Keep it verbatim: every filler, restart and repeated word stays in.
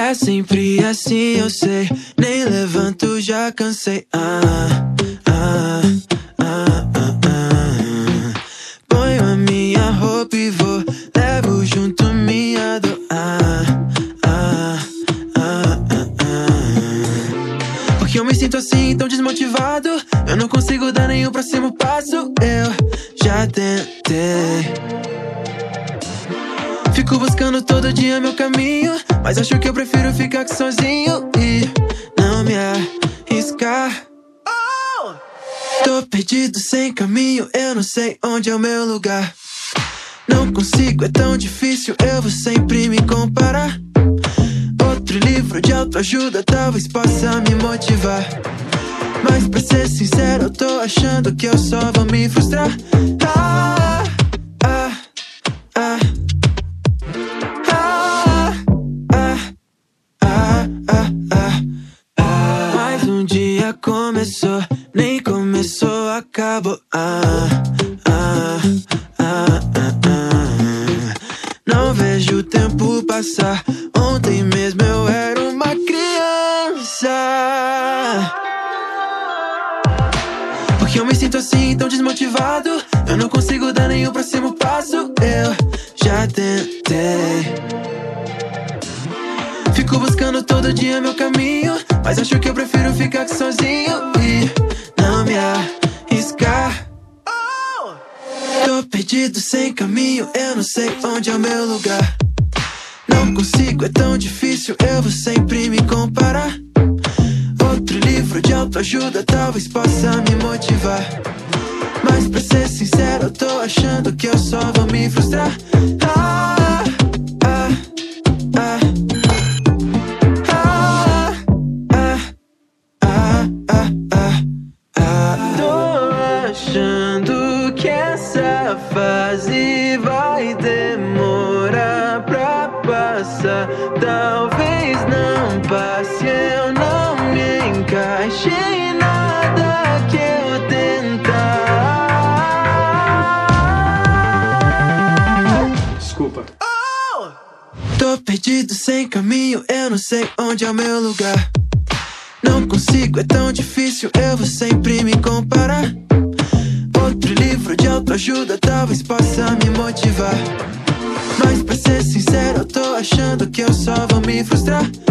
É sempre assim, eu sei. Nem levanto, já cansei. Ah, ah, ah, ah, ah. Ponho a minha roupa e vou, levo junto minha dor. Ah, ah, ah, ah, ah. Porque eu me sinto assim, tão desmotivado. Eu não consigo dar nenhum próximo passo. Eu já tentei. Fico buscando todo dia meu caminho, mas acho que eu prefiro ficar aqui sozinho e não me arriscar. Oh! Tô perdido sem caminho, eu não sei onde é o meu lugar. Não consigo, é tão difícil, eu vou sempre me comparar. Outro livro de autoajuda talvez possa me motivar, mas pra ser sincero eu tô achando que eu só vou me frustrar. Ah, ah, ah. Começou, nem começou, acabou. Ah, ah, ah, ah, ah. Não vejo o tempo passar. Ontem mesmo eu era uma criança. Porque eu me sinto assim, tão desmotivado. Eu não consigo dar nenhum próximo passo. Eu já tentei. Fico buscando todo dia meu caminho, mas acho que eu prefiro ficar aqui sozinho e não me arriscar. Oh! Tô perdido sem caminho, eu não sei onde é o meu lugar. Não consigo, é tão difícil, eu vou sempre me comparar. Outro livro de autoajuda talvez possa me motivar, mas pra ser sincero eu tô achando que eu só vou me frustrar. Ah, ah, ah. Achando que essa fase vai demorar pra passar. Talvez não passe, eu não me encaixe em nada que eu tentar. Desculpa. Oh! Tô perdido sem caminho, eu não sei onde é o meu lugar. Não consigo, é tão difícil, eu vou sempre me comparar. Outro livro de autoajuda talvez possa me motivar, mas pra ser sincero eu tô achando que eu só vou me frustrar.